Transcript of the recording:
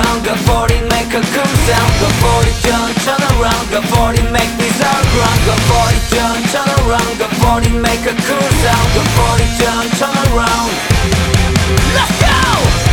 around, go 40, make a cool sound. Go 40, turn around, go 40, make me sound ground. Go 40, turn around, go 40, make a cool sound. Go 40, turn around. Let's go!